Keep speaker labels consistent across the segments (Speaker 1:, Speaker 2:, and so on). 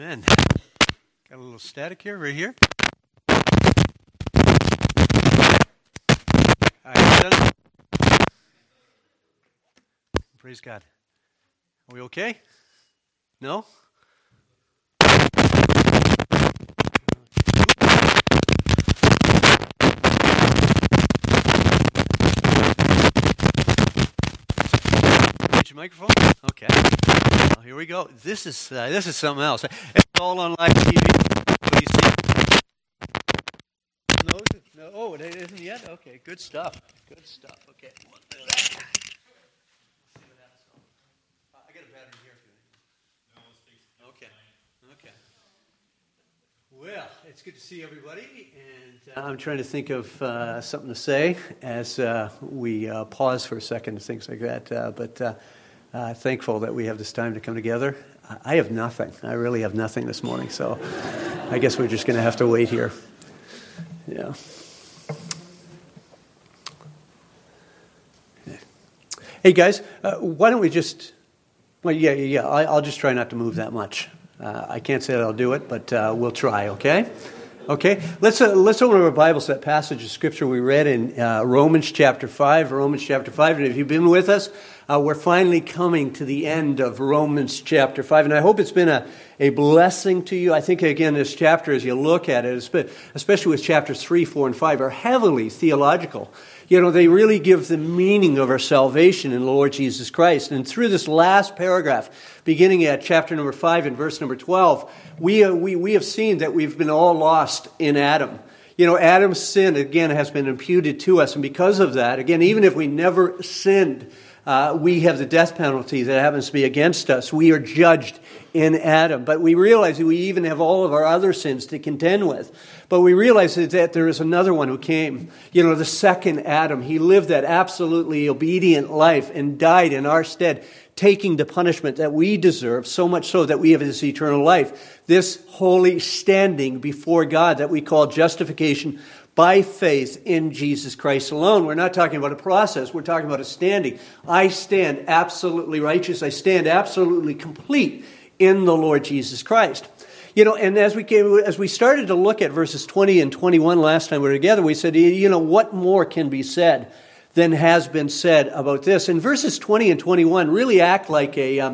Speaker 1: Amen. Got a little static here, right here. All right, praise God. Are we okay? No? Get your microphone? Okay. Well, here we go. This is something else. It's all on live TV. What do you see? No. Oh, it isn't yet. Okay. Good stuff. Good stuff. Okay. Let's see what happens. I got a battery here. Okay. Okay. Well, it's good to see everybody, and I'm trying to think of something to say as we pause for a second and things like that. But thankful that we have this time to come together. I have nothing. I really have nothing this morning, so I guess we're just going to have to wait here. Yeah. Hey guys, why don't we just? Well, yeah. I'll just try not to move that much. I can't say that I'll do it, but we'll try. Okay. Let's open our Bibles to that passage of Scripture we read in Romans chapter 5. Romans chapter 5, and if you've been with us, we're finally coming to the end of Romans chapter 5, and I hope it's been a blessing to you. I think, again, this chapter, as you look at it, especially with chapters 3, 4, and 5, are heavily theological. You know, they really give the meaning of our salvation in the Lord Jesus Christ. And through this last paragraph, beginning at chapter number 5 and verse number 12, we have seen that we've been all lost in Adam. You know, Adam's sin, again, has been imputed to us. And because of that, again, even if we never sinned, we have the death penalty that happens to be against us. We are judged in Adam. But we realize that we even have all of our other sins to contend with. But we realize that there is another one who came. You know, the second Adam. He lived that absolutely obedient life and died in our stead, taking the punishment that we deserve, so much so that we have this eternal life. This holy standing before God that we call justification by faith in Jesus Christ alone. We're not talking about a process. We're talking about a standing. I stand absolutely righteous. I stand absolutely complete in the Lord Jesus Christ. You know, and as we started to look at verses 20 and 21 last time we were together, we said, you know, what more can be said than has been said about this? And verses 20 and 21 really act like a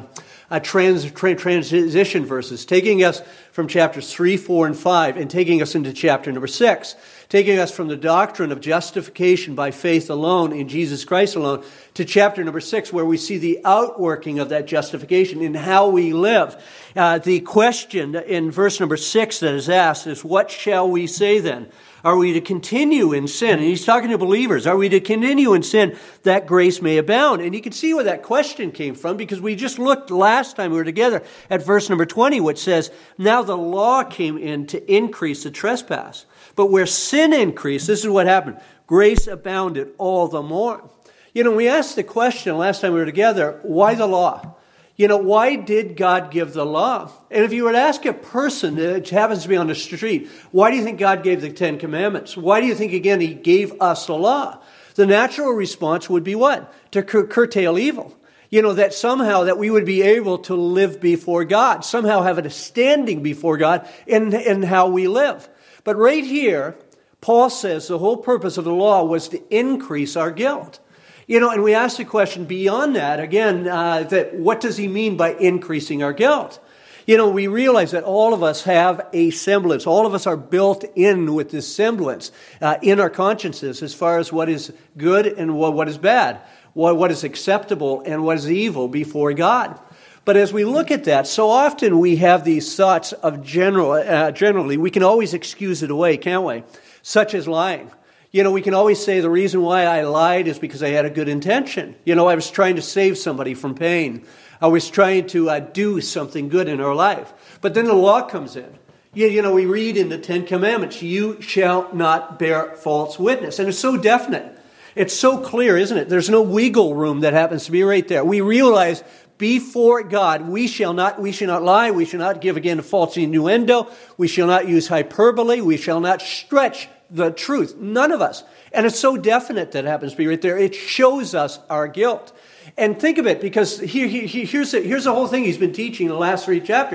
Speaker 1: transition verses, taking us from chapters 3, 4, and 5, and taking us into chapter number 6, taking us from the doctrine of justification by faith alone in Jesus Christ alone to chapter number 6, where we see the outworking of that justification in how we live. The question in verse number 6 that is asked is, what shall we say then? Are we to continue in sin? And he's talking to believers. Are we to continue in sin that grace may abound? And you can see where that question came from, because we just looked last time we were together at verse number 20, which says, now the law came in to increase the trespass. But where sin increased, this is what happened. Grace abounded all the more. You know, we asked the question last time we were together, why the law? You know, why did God give the law? And if you were to ask a person that happens to be on the street, why do you think God gave the Ten Commandments? Why do you think, again, He gave us the law? The natural response would be what? To curtail evil. You know, that somehow that we would be able to live before God, somehow have a standing before God in how we live. But right here, Paul says the whole purpose of the law was to increase our guilt. You know, and we ask the question beyond that, again, that what does he mean by increasing our guilt? You know, we realize that all of us have a semblance. All of us are built in with this semblance in our consciences as far as what is good and what is bad, what is acceptable and what is evil before God. But as we look at that, so often we have these thoughts of generally, we can always excuse it away, can't we? Such as lying. You know, we can always say the reason why I lied is because I had a good intention. You know, I was trying to save somebody from pain. I was trying to do something good in our life. But then the law comes in. You know, we read in the Ten Commandments, you shall not bear false witness. And it's so definite. It's so clear, isn't it? There's no wiggle room that happens to be right there. We realize before God, we shall not lie. We shall not give again a false innuendo. We shall not use hyperbole. We shall not stretch the truth. None of us. And it's so definite that happens to be right there. It shows us our guilt. And think of it, because here's the whole thing he's been teaching in the last 3 chapters.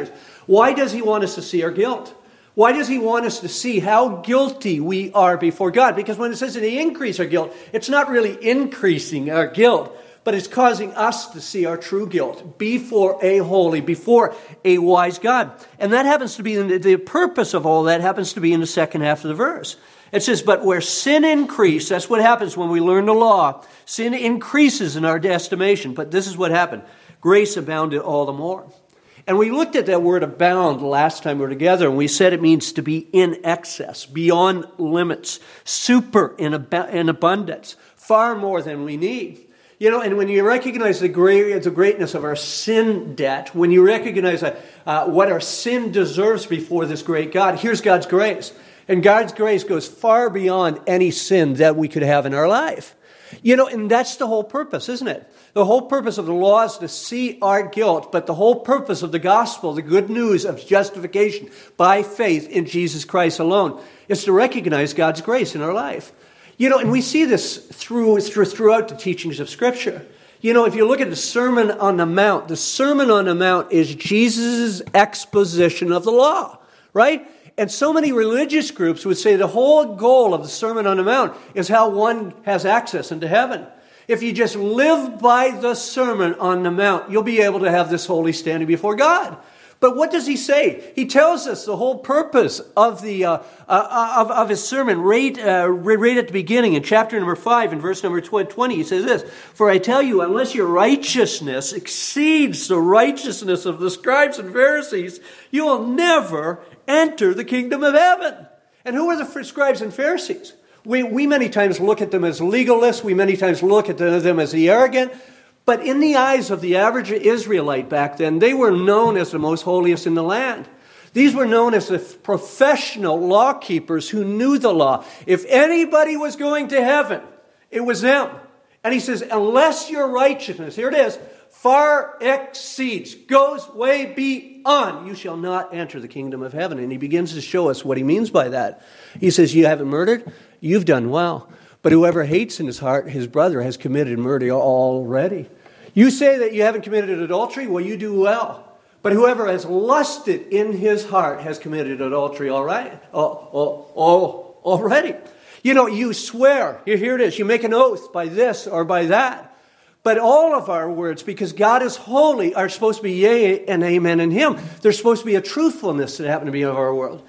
Speaker 1: Why does he want us to see our guilt? Why does he want us to see how guilty we are before God? Because when it says that he increased our guilt, it's not really increasing our guilt, but it's causing us to see our true guilt before a holy, before a wise God. And that happens to be, the purpose of all that happens to be in the second half of the verse. It says, but where sin increased, that's what happens when we learn the law. Sin increases in our estimation. But this is what happened. Grace abounded all the more. And we looked at that word abound last time we were together, and we said it means to be in excess, beyond limits, super in abundance, far more than we need. And when you recognize the greatness of our sin debt, when you recognize what our sin deserves before this great God, here's God's grace. And God's grace goes far beyond any sin that we could have in our life. And that's the whole purpose, isn't it? The whole purpose of the law is to see our guilt, but the whole purpose of the gospel, the good news of justification by faith in Jesus Christ alone, is to recognize God's grace in our life. And we see this throughout the teachings of Scripture. If you look at the Sermon on the Mount is Jesus' exposition of the law, right? And so many religious groups would say the whole goal of the Sermon on the Mount is how one has access into heaven. If you just live by the Sermon on the Mount, you'll be able to have this holy standing before God. But what does he say? He tells us the whole purpose of of his sermon right at the beginning in chapter number 5 and verse number 20. He says this, for I tell you, unless your righteousness exceeds the righteousness of the scribes and Pharisees, you will never enter the kingdom of heaven. And who are the scribes and Pharisees? We many times look at them as legalists. We many times look at them as the arrogant. But in the eyes of the average Israelite back then, they were known as the most holiest in the land. These were known as the professional law keepers who knew the law. If anybody was going to heaven, it was them. And he says, unless your righteousness, here it is, far exceeds, goes way beyond, you shall not enter the kingdom of heaven. And he begins to show us what he means by that. He says, you haven't murdered? You've done well. But whoever hates in his heart his brother has committed murder already. You say that you haven't committed adultery? Well, you do well. But whoever has lusted in his heart has committed adultery already. You swear. Here it is. You make an oath by this or by that. But all of our words, because God is holy, are supposed to be yea and amen in him. There's supposed to be a truthfulness that happen to be of our words.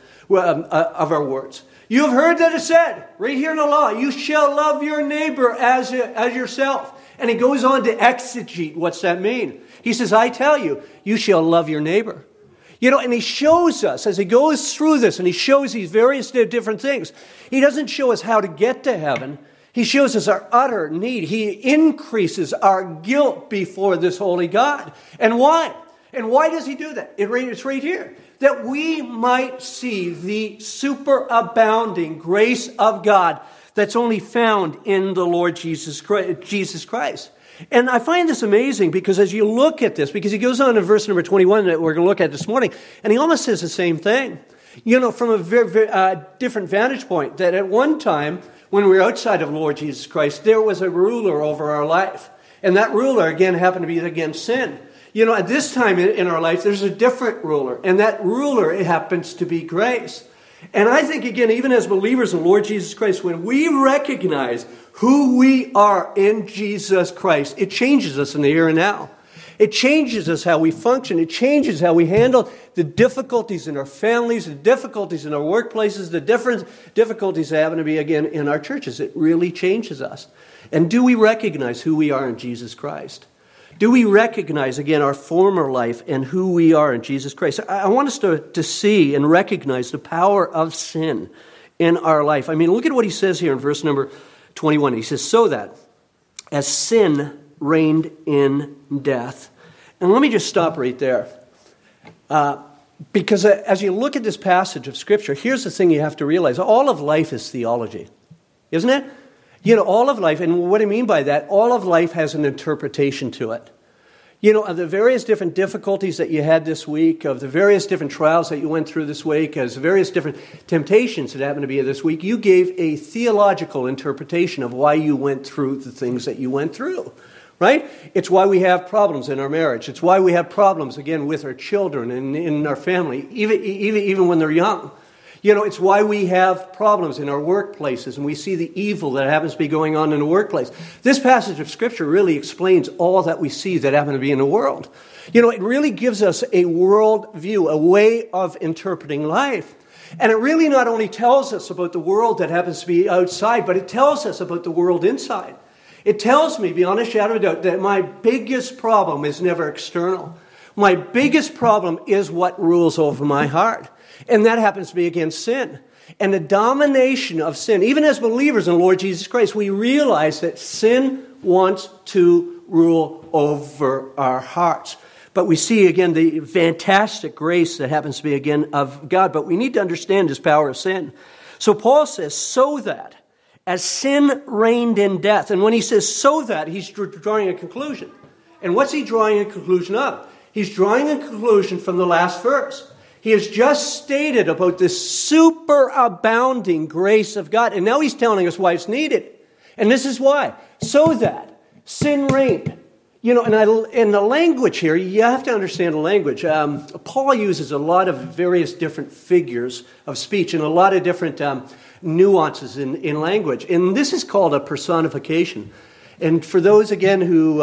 Speaker 1: You have heard that it said, right here in the law, you shall love your neighbor as yourself. And he goes on to exegete what's that mean. He says, I tell you, you shall love your neighbor. And he shows us, as he goes through this, and he shows these various different things, he doesn't show us how to get to heaven. He shows us our utter need. He increases our guilt before this holy God. And why? And why does he do that? It's right here. That we might see the superabounding grace of God that's only found in the Lord Jesus Christ. And I find this amazing because as you look at this, because he goes on in verse number 21 that we're going to look at this morning, and he almost says the same thing. From a very different vantage point, that at one time, when we were outside of the Lord Jesus Christ, there was a ruler over our life. And that ruler, again, happened to be against sin. At this time in our life, there's a different ruler. And that ruler, it happens to be grace. And I think, again, even as believers in the Lord Jesus Christ, when we recognize who we are in Jesus Christ, it changes us in the here and now. It changes us how we function. It changes how we handle the difficulties in our families, the difficulties in our workplaces, the different difficulties that happen to be, again, in our churches. It really changes us. And do we recognize who we are in Jesus Christ? Do we recognize, again, our former life and who we are in Jesus Christ? I want us to see and recognize the power of sin in our life. I mean, look at what he says here in verse number 21. He says, so that as sin reigned in death. And let me just stop right there. Because as you look at this passage of Scripture, here's the thing you have to realize. All of life is theology, isn't it? All of life, and what I mean by that, all of life has an interpretation to it. Of the various different difficulties that you had this week, of the various different trials that you went through this week, as various different temptations that happened to be this week, you gave a theological interpretation of why you went through the things that you went through, right? It's why we have problems in our marriage. It's why we have problems, again, with our children and in our family, even when they're young. It's why we have problems in our workplaces, and we see the evil that happens to be going on in the workplace. This passage of Scripture really explains all that we see that happen to be in the world. It really gives us a world view, a way of interpreting life. And it really not only tells us about the world that happens to be outside, but it tells us about the world inside. It tells me, beyond a shadow of a doubt, that my biggest problem is never external. My biggest problem is what rules over my heart. And that happens to be against sin. And the domination of sin, even as believers in the Lord Jesus Christ, we realize that sin wants to rule over our hearts. But we see, again, the fantastic grace that happens to be, again, of God. But we need to understand His power of sin. So Paul says, so that, as sin reigned in death. And when he says so that, he's drawing a conclusion. And what's he drawing a conclusion of? He's drawing a conclusion from the last verse. He has just stated about this superabounding grace of God. And now he's telling us why it's needed. And this is why. So that sin reigned. And in the language here, you have to understand the language. Paul uses a lot of various different figures of speech and a lot of different nuances in language. And this is called a personification. And for those, again, who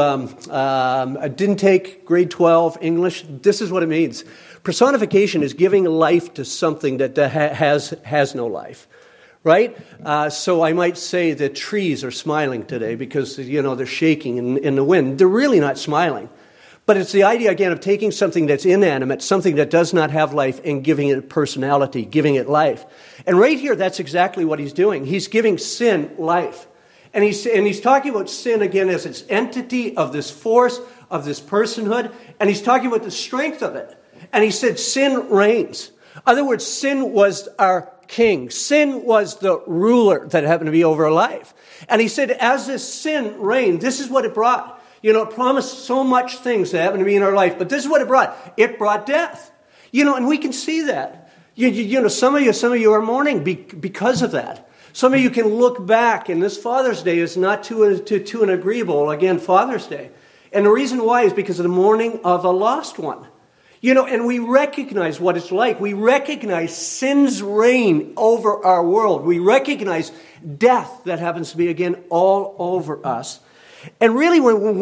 Speaker 1: didn't take grade 12 English, this is what it means. Personification is giving life to something that has no life, right? So I might say that trees are smiling today because, they're shaking in the wind. They're really not smiling. But it's the idea, again, of taking something that's inanimate, something that does not have life, and giving it personality, giving it life. And right here, that's exactly what he's doing. He's giving sin life. And he's talking about sin, again, as its entity of this force, of this personhood. And he's talking about the strength of it. And he said sin reigns. In other words, sin was our king. Sin was the ruler that happened to be over our life. And he said, as this sin reigned, this is what it brought. It promised so much things that happened to be in our life, but this is what it brought. It brought death. And we can see that. Some of you are mourning because of that. Some of you can look back, and this Father's Day is not too an agreeable, again, Father's Day. And the reason why is because of the mourning of a lost one. And we recognize what it's like. We recognize sin's reign over our world. We recognize death that happens to be, again, all over us. And really,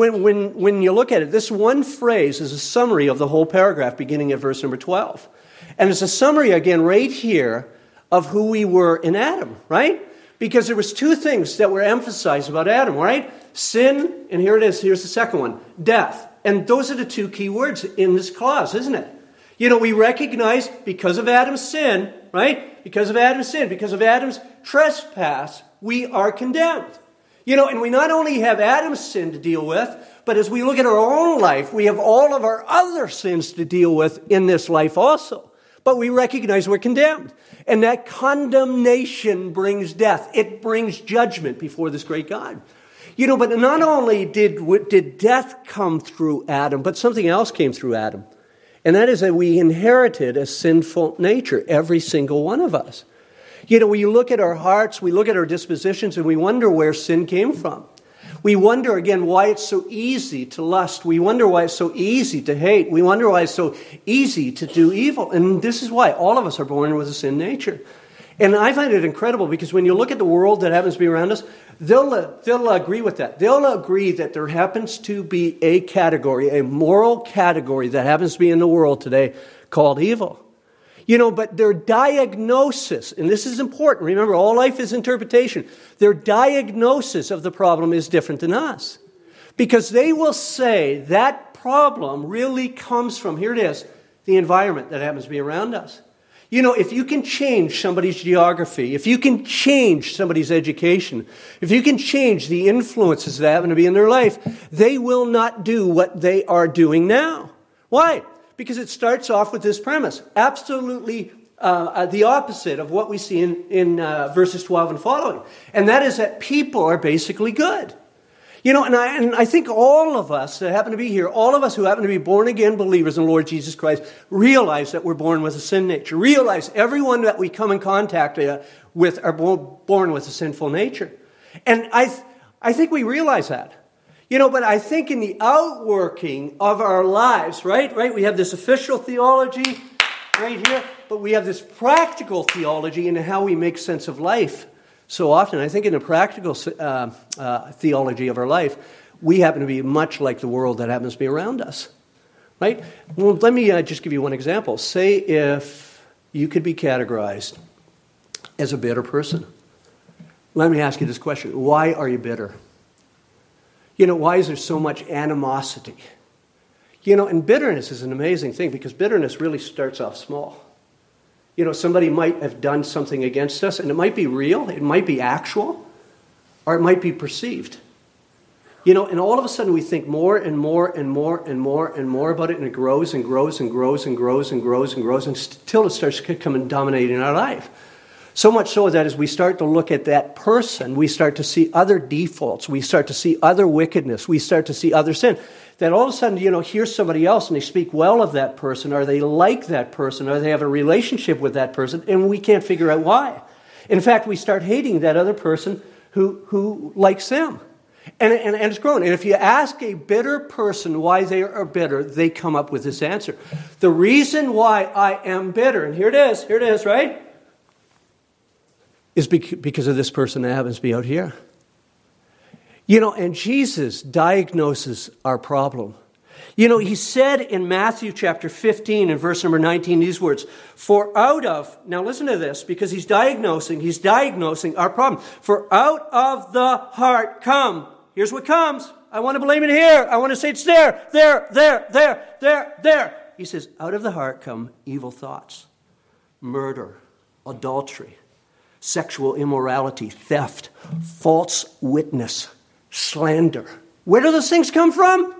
Speaker 1: when you look at it, this one phrase is a summary of the whole paragraph beginning at verse number 12. And it's a summary, again, right here of who we were in Adam, right? Because there was two things that were emphasized about Adam, right? Sin, and here it is, here's the second one, death. And those are the two key words in this clause, isn't it? We recognize because of Adam's sin, right? Because of Adam's sin, because of Adam's trespass, we are condemned. And we not only have Adam's sin to deal with, but as we look at our own life, we have all of our other sins to deal with in this life also. But we recognize we're condemned. And that condemnation brings death. It brings judgment before this great God. But not only did death come through Adam, but something else came through Adam. And that is that we inherited a sinful nature, every single one of us. We look at our hearts, we look at our dispositions, and we wonder where sin came from. We wonder, again, why it's so easy to lust. We wonder why it's so easy to hate. We wonder why it's so easy to do evil. And this is why all of us are born with a sin nature. And I find it incredible because when you look at the world that happens to be around us, they'll agree with that. They'll agree that there happens to be a category, a moral category that happens to be in the world today called evil. But their diagnosis, and this is important, remember, all life is interpretation. Their diagnosis of the problem is different than us. Because they will say that problem really comes from, here it is, the environment that happens to be around us. If you can change somebody's geography, if you can change somebody's education, if you can change the influences that happen to be in their life, they will not do what they are doing now. Why? Because it starts off with this premise, absolutely the opposite of what we see in verses 12 and following. And that is that people are basically good. And I think all of us that happen to be here, all of us who happen to be born-again believers in the Lord Jesus Christ, realize that we're born with a sin nature. Realize everyone that we come in contact with are born with a sinful nature. And I think we realize that. But I think in the outworking of our lives, right? We have this official theology right here, but we have this practical theology in how we make sense of life. So often, I think in the practical theology of our life, we happen to be much like the world that happens to be around us, right? Well, let me just give you one example. Say if you could be categorized as a bitter person. Let me ask you this question. Why are you bitter? Why is there so much animosity? And bitterness is an amazing thing because bitterness really starts off small. Somebody might have done something against us, and it might be real, it might be actual, or it might be perceived. And all of a sudden we think more and more and more and more and more about it, and it grows and grows and grows and grows and grows and grows until it starts to come and dominate in our life. So much so that as we start to look at that person, we start to see other defaults, we start to see other wickedness, we start to see other sin. That all of a sudden, here's somebody else and they speak well of that person, or they like that person, or they have a relationship with that person, and we can't figure out why. In fact, we start hating that other person who likes them. And it's growing. And if you ask a bitter person why they are bitter, they come up with this answer. The reason why I am bitter, and here it is, right? Is because of this person that happens to be out here. And Jesus diagnoses our problem. He said in Matthew chapter 15 and verse number 19 these words, now listen to this, because he's diagnosing our problem. For out of the heart here's what comes. I want to blame it here. I want to say it's there. He says, out of the heart come evil thoughts, murder, adultery, sexual immorality, theft, false witness, slander. Where do those things come from?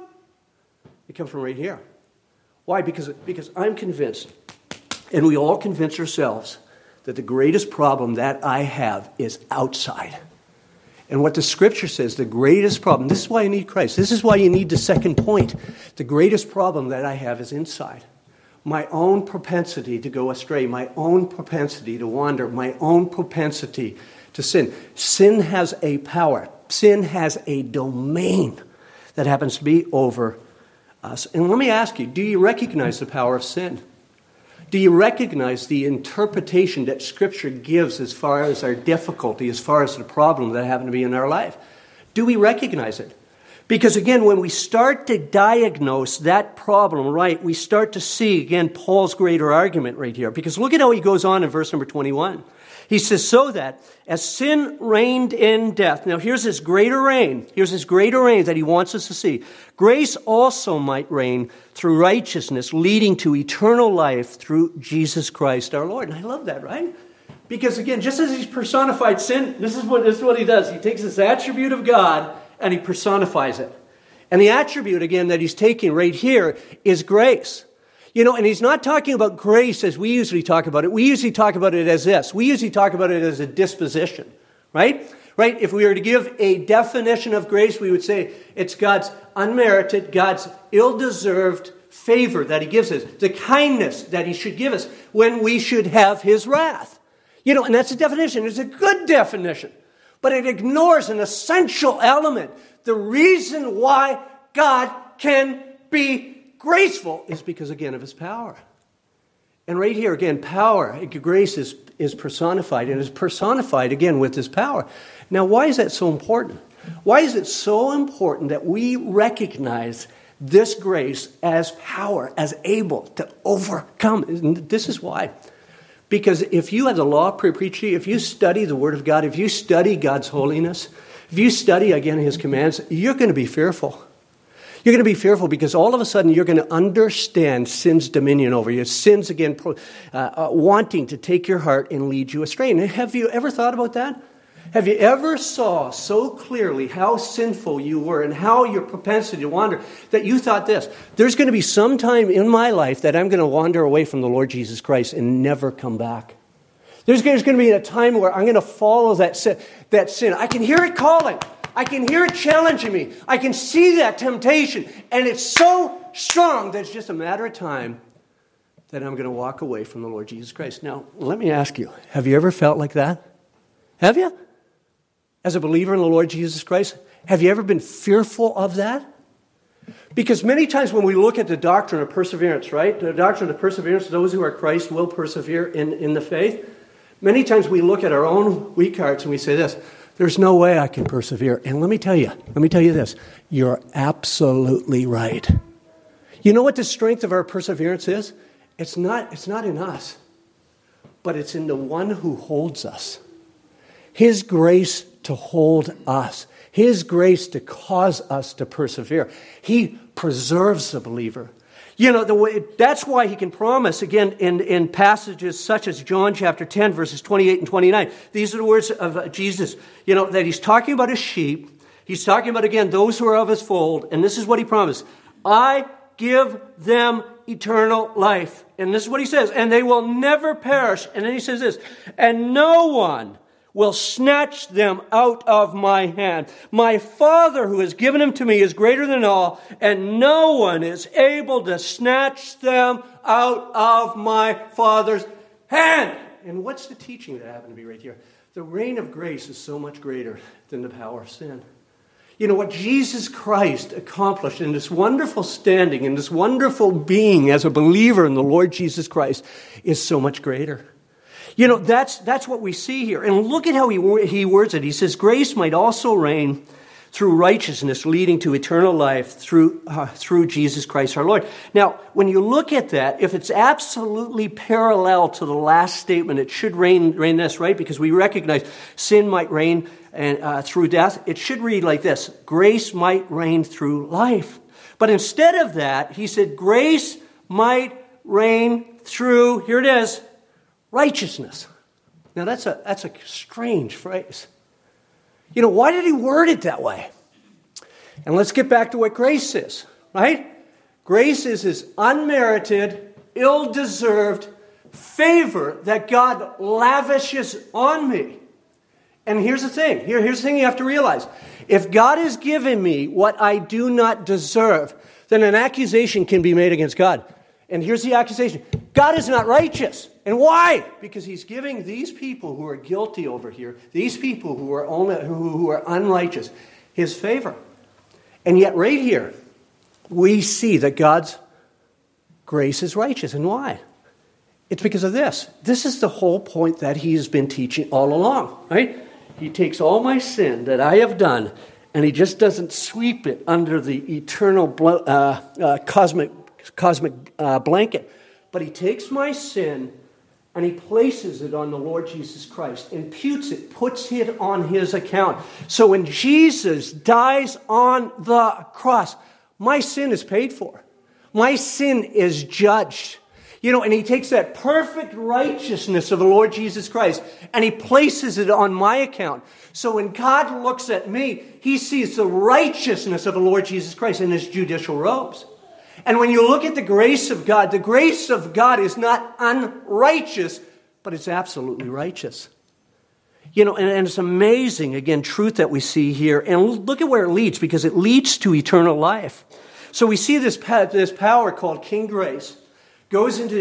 Speaker 1: They come from right here. Why? Because I'm convinced, and we all convince ourselves, that the greatest problem that I have is outside. And what the Scripture says, the greatest problem, this is why you need Christ. This is why you need the second point. The greatest problem that I have is inside. My own propensity to go astray, my own propensity to wander, my own propensity to sin. Sin has a power. Sin has a domain that happens to be over us. And let me ask you, do you recognize the power of sin? Do you recognize the interpretation that Scripture gives as far as our difficulty, as far as the problem that happen to be in our life? Do we recognize it? Because again, when we start to diagnose that problem right, we start to see, again, Paul's greater argument right here. Because look at how he goes on in verse number 21. He says, so that as sin reigned in death. Now here's this greater reign. Here's this greater reign that he wants us to see. Grace also might reign through righteousness, leading to eternal life through Jesus Christ our Lord. And I love that, right? Because again, just as he's personified sin, this is what he does. He takes this attribute of God and he personifies it. And the attribute, again, that he's taking right here is grace. And he's not talking about grace as we usually talk about it. We usually talk about it as this. We usually talk about it as a disposition, right? Right? If we were to give a definition of grace, we would say it's God's unmerited, God's ill-deserved favor that he gives us, the kindness that he should give us when we should have his wrath. And that's a definition. It's a good definition. But it ignores an essential element. The reason why God can be graceful is because, again, of his power. And right here, again, power, grace is personified, and is personified, again, with his power. Now, why is that so important? Why is it so important that we recognize this grace as power, as able to overcome? And this is why. Because if you have the law preached to you, if you study the Word of God, if you study God's holiness, if you study, again, his commands, you're going to be fearful. You're going to be fearful because all of a sudden you're going to understand sin's dominion over you. Sin's, again, wanting to take your heart and lead you astray. And have you ever thought about that? Have you ever saw so clearly how sinful you were and how your propensity to wander that you thought this, there's going to be some time in my life that I'm going to wander away from the Lord Jesus Christ and never come back. There's going to be a time where I'm going to follow that sin. I can hear it calling. I can hear it challenging me. I can see that temptation. And it's so strong that it's just a matter of time that I'm going to walk away from the Lord Jesus Christ. Now, let me ask you, have you ever felt like that? Have you? As a believer in the Lord Jesus Christ, Have you ever been fearful of that? Because many times when we look at the doctrine of perseverance, right? The doctrine of perseverance, those who are Christ will persevere in the faith. Many times we look at our own weak hearts and we say this, there's no way I can persevere. And let me tell you this, you're absolutely right. You know what the strength of our perseverance is? It's not in us, but it's in the one who holds us. His grace to hold us. His grace to cause us to persevere. He preserves the believer. You know, that's why he can promise, again, in passages such as John chapter 10, verses 28 and 29. These are the words of Jesus, you know, that he's talking about his sheep. He's talking about, again, those who are of his fold. And this is what he promised. I give them eternal life. And this is what he says. And they will never perish. And then he says this. And no one will snatch them out of my hand. My Father who has given them to me is greater than all, and no one is able to snatch them out of my Father's hand. And what's the teaching that happened to be right here? The reign of grace is so much greater than the power of sin. You know, what Jesus Christ accomplished in this wonderful standing, in this wonderful being as a believer in the Lord Jesus Christ is so much greater. You know, that's what we see here. And look at how he words it. He says, grace might also reign through righteousness, leading to eternal life through Jesus Christ our Lord. Now, when you look at that, if it's absolutely parallel to the last statement, it should reign this, right? Because we recognize sin might reign through death. It should read like this. Grace might reign through life. But instead of that, he said, grace might reign through, here it is, righteousness. Now that's a strange phrase. You know, why did he word it that way? And let's get back to what grace is, right? Grace is his unmerited, ill-deserved favor that God lavishes on me. And here's the thing. Here's the thing you have to realize. If God has given me what I do not deserve, then an accusation can be made against God. And here's the accusation. God is not righteous. And why? Because he's giving these people who are guilty over here, these people who are unrighteous, his favor. And yet right here, we see that God's grace is righteous. And why? It's because of this. This is the whole point that he has been teaching all along, right? He takes all my sin that I have done, and he just doesn't sweep it under the eternal cosmic blanket. But he takes my sin and he places it on the Lord Jesus Christ, imputes it, puts it on his account. So when Jesus dies on the cross, my sin is paid for. My sin is judged. You know, and he takes that perfect righteousness of the Lord Jesus Christ and he places it on my account. So when God looks at me, he sees the righteousness of the Lord Jesus Christ in his judicial robes. And when you look at the grace of God is not unrighteous, but it's absolutely righteous. You know, and it's amazing, again, truth that we see here. And look at where it leads, because it leads to eternal life. So we see this power called King Grace goes into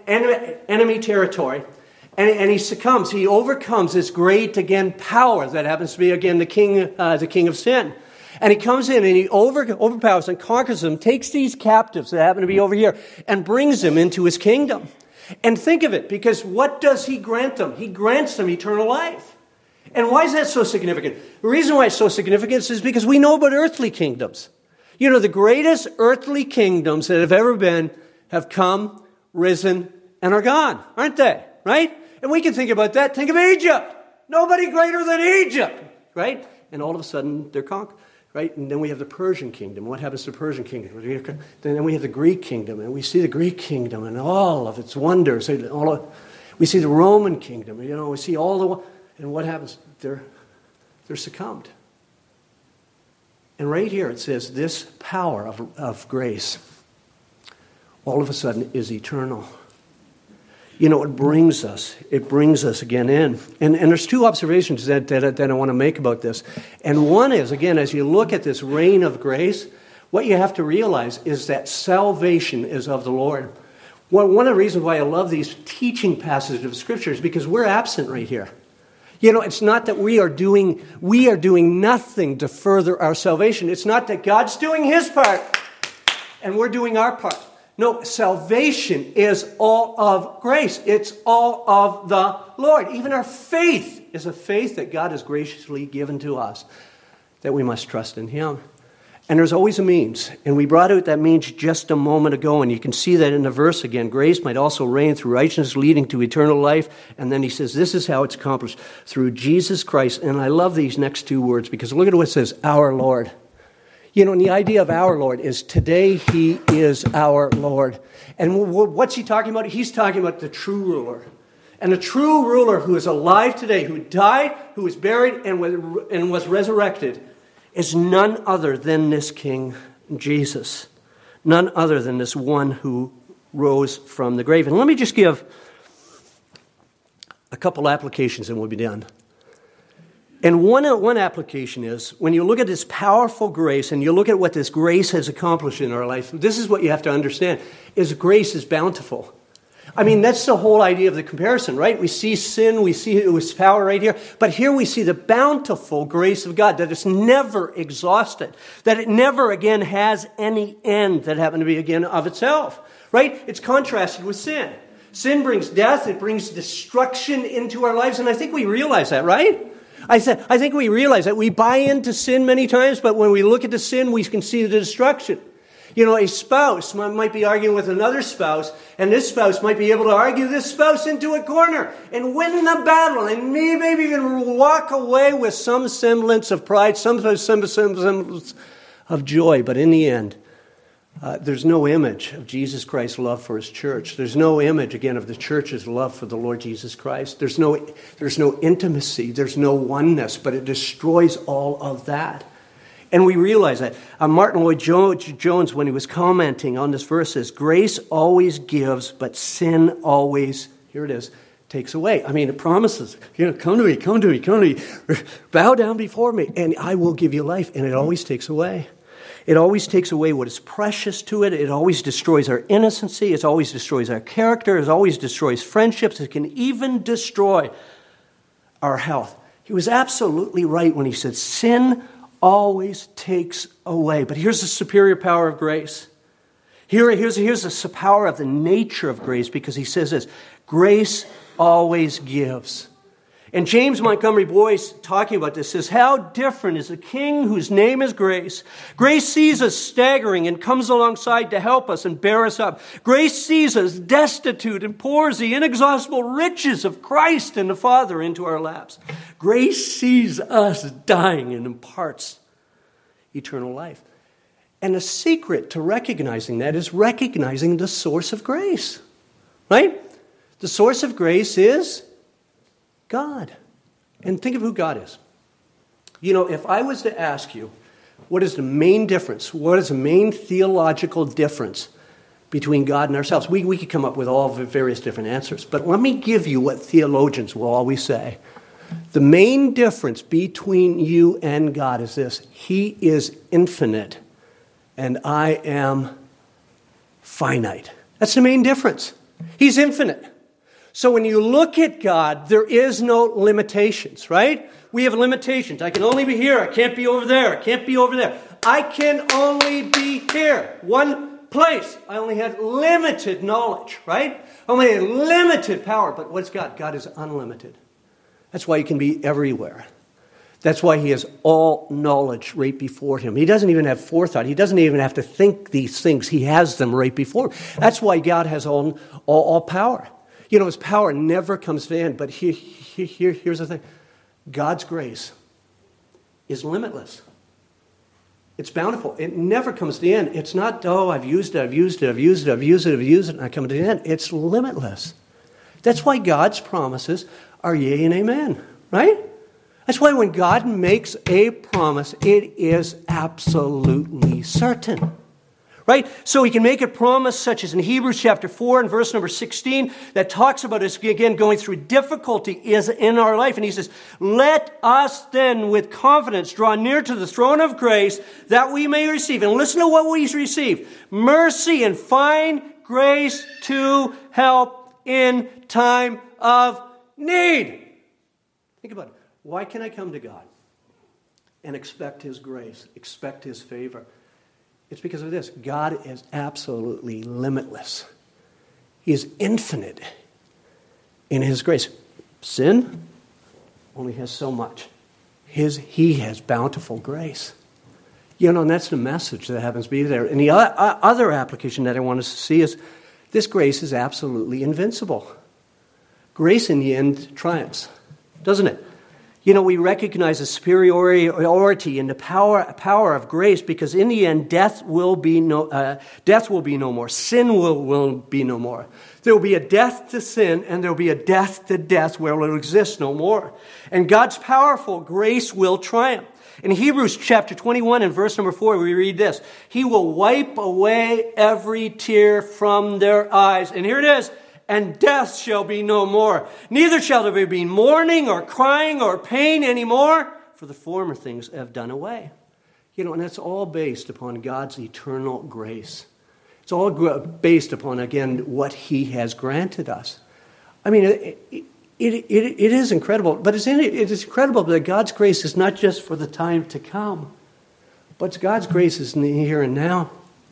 Speaker 1: enemy territory, and he succumbs. He overcomes this great, again, power that happens to be, again, the king of sin. And he comes in and he overpowers and conquers them, takes these captives that happen to be over here, and brings them into his kingdom. And think of it, because what does he grant them? He grants them eternal life. And why is that so significant? The reason why it's so significant is because we know about earthly kingdoms. You know, the greatest earthly kingdoms that have ever been have come, risen, and are gone, aren't they? Right? And we can think about that. Think of Egypt. Nobody greater than Egypt, right? And all of a sudden, they're conquered. Right? And then we have the Persian kingdom. What happens to the Persian kingdom? Then we have the Greek kingdom, and we see the Greek kingdom and all of its wonders. We see the Roman kingdom. You know, we see and what happens? They're succumbed. And right here it says this power of grace, all of a sudden, is eternal. You know, it brings us again in. And there's two observations that I want to make about this. And one is, again, as you look at this reign of grace, what you have to realize is that salvation is of the Lord. Well, one of the reasons why I love these teaching passages of Scripture is because we're absent right here. It's not that we are doing nothing to further our salvation. It's not that God's doing his part and we're doing our part. No, salvation is all of grace. It's all of the Lord. Even our faith is a faith that God has graciously given to us, that we must trust in him. And there's always a means. And we brought out that means just a moment ago, and you can see that in the verse again. Grace might also reign through righteousness leading to eternal life. And then he says, this is how it's accomplished, through Jesus Christ. And I love these next two words, because look at what it says, our Lord. And the idea of our Lord is today he is our Lord. And what's he talking about? He's talking about the true ruler. And the true ruler who is alive today, who died, who was buried, and was resurrected, is none other than this King Jesus. None other than this one who rose from the grave. And let me just give a couple applications and we'll be done. And one application is, when you look at this powerful grace and you look at what this grace has accomplished in our life, this is what you have to understand, is grace is bountiful. I mean, that's the whole idea of the comparison, right? We see sin, we see it was power right here, but here we see the bountiful grace of God, that it's never exhausted, that it never again has any end that happened to be again of itself, right? It's contrasted with sin. Sin brings death, it brings destruction into our lives, and I think we realize that, right? I think we realize that. We buy into sin many times, but when we look at the sin, we can see the destruction. A spouse might be arguing with another spouse, and this spouse might be able to argue this spouse into a corner and win the battle, and maybe even walk away with some semblance of pride, some semblance of joy. But in the end, there's no image of Jesus Christ's love for his church. There's no image, again, of the church's love for the Lord Jesus Christ. There's no intimacy. There's no oneness, but it destroys all of that. And we realize that. Martin Lloyd-Jones, when he was commenting on this verse, says, grace always gives, but sin always, here it is, takes away. I mean, it promises, come to me, bow down before me, and I will give you life. And it always takes away. It always takes away what is precious to it. It always destroys our innocency. It always destroys our character. It always destroys friendships. It can even destroy our health. He was absolutely right when he said, sin always takes away. But here's the superior power of grace. Here's the power of the nature of grace, because he says this, grace always gives. And James Montgomery Boyce, talking about this, says, how different is the King whose name is grace. Grace sees us staggering and comes alongside to help us and bear us up. Grace sees us destitute and pours the inexhaustible riches of Christ and the Father into our laps. Grace sees us dying and imparts eternal life. And the secret to recognizing that is recognizing the source of grace, right? The source of grace is God. And think of who God is. If I was to ask you, what is the main difference? What is the main theological difference between God and ourselves? We could come up with all the various different answers. But let me give you what theologians will always say. The main difference between you and God is this. He is infinite, and I am finite. That's the main difference. He's infinite. So when you look at God, there is no limitations, right? We have limitations. I can only be here. I can't be over there. I can't be over there. I can only be here. One place. I only had limited knowledge, right? Only had limited power. But what's God? God is unlimited. That's why he can be everywhere. That's why he has all knowledge right before him. He doesn't even have forethought. He doesn't even have to think these things. He has them right before him. That's why God has all power. His power never comes to an end. But here's the thing. God's grace is limitless. It's bountiful. It never comes to the end. It's not, I've used it, and I come to the end. It's limitless. That's why God's promises are yea and amen, right? That's why when God makes a promise, it is absolutely certain. Right? So he can make a promise such as in Hebrews chapter 4 and verse number 16 that talks about us again going through difficulty is in our life. And he says, let us then with confidence draw near to the throne of grace that we may receive. And listen to what we receive. Mercy and find grace to help in time of need. Think about it. Why can I come to God and expect His grace, expect His favor? It's because of this. God is absolutely limitless. He is infinite in His grace. Sin only has so much. He has bountiful grace. And that's the message that happens to be there. And the other application that I want us to see is this grace is absolutely invincible. Grace in the end triumphs, doesn't it? We recognize the superiority and the power of grace because in the end, death will be no more. Sin will be no more. There will be a death to sin and there will be a death to death where it will exist no more. And God's powerful grace will triumph. In Hebrews chapter 21 and verse number 4, we read this. He will wipe away every tear from their eyes. And here it is. And death shall be no more. Neither shall there be mourning or crying or pain anymore, for the former things have done away. And that's all based upon God's eternal grace. It's all based upon, again, what He has granted us. I mean, it is incredible. But it is incredible that God's grace is not just for the time to come, but God's grace is in the here and now.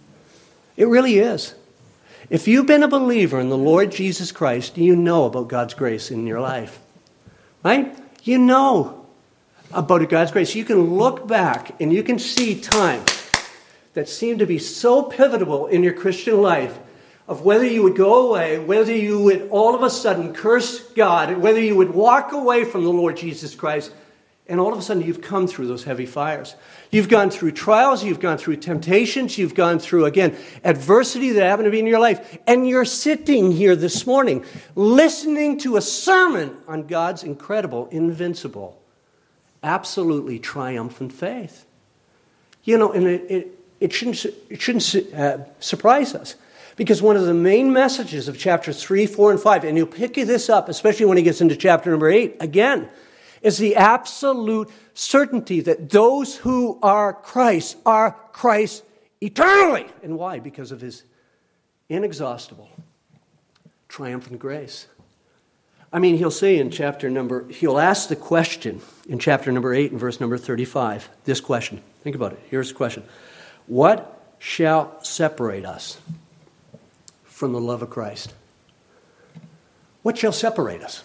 Speaker 1: It really is. If you've been a believer in the Lord Jesus Christ, you know about God's grace in your life. Right? You know about God's grace. You can look back and you can see times that seem to be so pivotal in your Christian life of whether you would go away, whether you would all of a sudden curse God, whether you would walk away from the Lord Jesus Christ, and all of a sudden you've come through those heavy fires. You've gone through trials, you've gone through temptations, you've gone through, again, adversity that happened to be in your life. And you're sitting here this morning listening to a sermon on God's incredible, invincible, absolutely triumphant faith. And it shouldn't surprise us. Because one of the main messages of chapters 3, 4, and 5, and he'll pick this up, especially when he gets into chapter number 8, again, is the absolute certainty that those who are Christ eternally. And why? Because of His inexhaustible, triumphant grace. I mean, he'll ask the question in chapter number 8 and verse number 35. This question. Think about it. Here's the question. What shall separate us from the love of Christ? What shall separate us?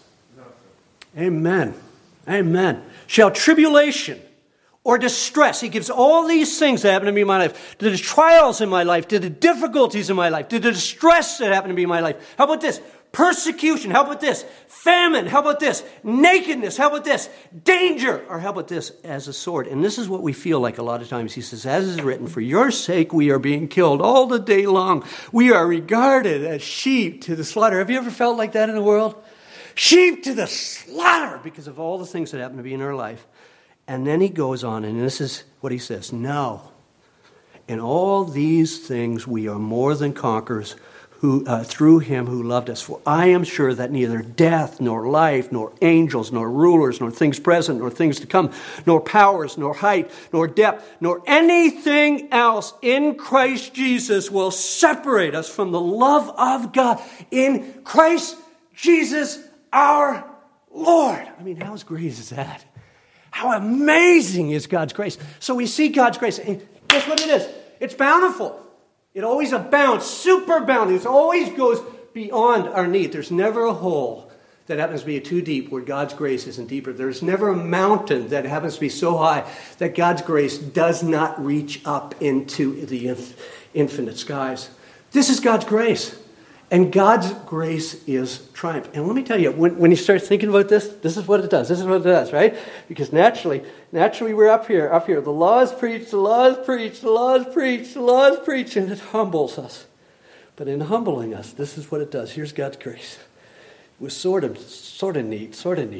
Speaker 1: Amen. Amen. Shall tribulation or distress, he gives all these things that happen to me in my life, to the trials in my life, to the difficulties in my life, to the distress that happened to me in my life. How about this? Persecution. How about this? Famine. How about this? Nakedness. How about this? Danger. Or how about this? As a sword. And this is what we feel like a lot of times. He says, as is written, for your sake we are being killed all the day long. We are regarded as sheep to the slaughter. Have you ever felt like that in the world? Sheep to the slaughter because of all the things that happen to be in our life. And then he goes on, and this is what he says. No. In all these things we are more than conquerors through Him who loved us. For I am sure that neither death, nor life, nor angels, nor rulers, nor things present, nor things to come, nor powers, nor height, nor depth, nor anything else in Christ Jesus will separate us from the love of God in Christ Jesus our Lord. I mean, how great is that? How amazing is God's grace? So we see God's grace, and guess what it is? It's bountiful. It always abounds, super bountiful. It always goes beyond our need. There's never a hole that happens to be too deep where God's grace isn't deeper. There's never a mountain that happens to be so high that God's grace does not reach up into the infinite skies. This is God's grace. And God's grace is triumph. And let me tell you, when you start thinking about this, this is what it does. This is what it does, right? Because naturally we're up here. The law is preached, the law is preached, the law is preached, the law is preached, and it humbles us. But in humbling us, this is what it does. Here's God's grace. With sort of need,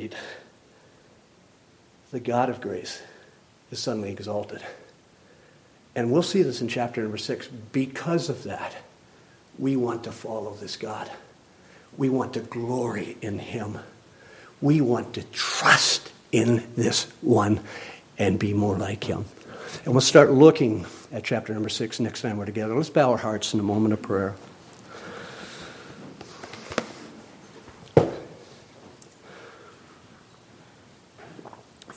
Speaker 1: the God of grace is suddenly exalted. And we'll see this in chapter number 6. Because of that, we want to follow this God. We want to glory in Him. We want to trust in this one and be more like Him. And we'll start looking at chapter number 6 next time we're together. Let's bow our hearts in a moment of prayer.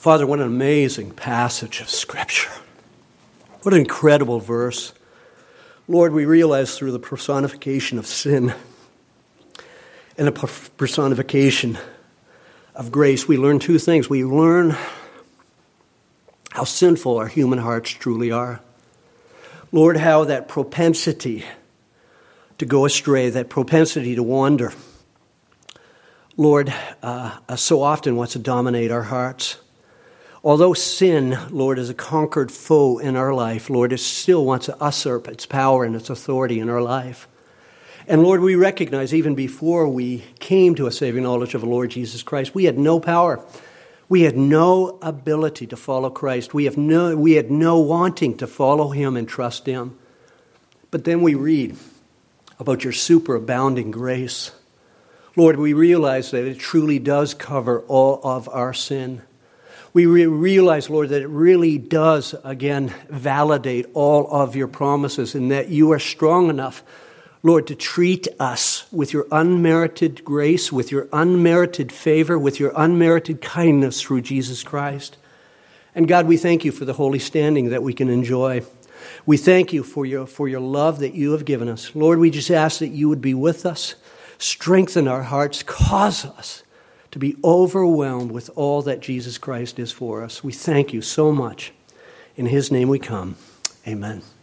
Speaker 1: Father, what an amazing passage of Scripture. What an incredible verse. Lord, we realize through the personification of sin and the personification of grace, we learn two things. We learn how sinful our human hearts truly are. Lord, how that propensity to go astray, that propensity to wander, Lord, so often wants to dominate our hearts. Although sin, Lord, is a conquered foe in our life, Lord, it still wants to usurp its power and its authority in our life. And Lord, we recognize even before we came to a saving knowledge of the Lord Jesus Christ, we had no power. We had no ability to follow Christ. We had no wanting to follow Him and trust Him. But then we read about your superabounding grace. Lord, we realize that it truly does cover all of our sin. We realize, Lord, that it really does, again, validate all of your promises and that you are strong enough, Lord, to treat us with your unmerited grace, with your unmerited favor, with your unmerited kindness through Jesus Christ. And God, we thank you for the holy standing that we can enjoy. We thank you for your love that you have given us. Lord, we just ask that you would be with us, strengthen our hearts, cause us to be overwhelmed with all that Jesus Christ is for us. We thank you so much. In His name we come. Amen.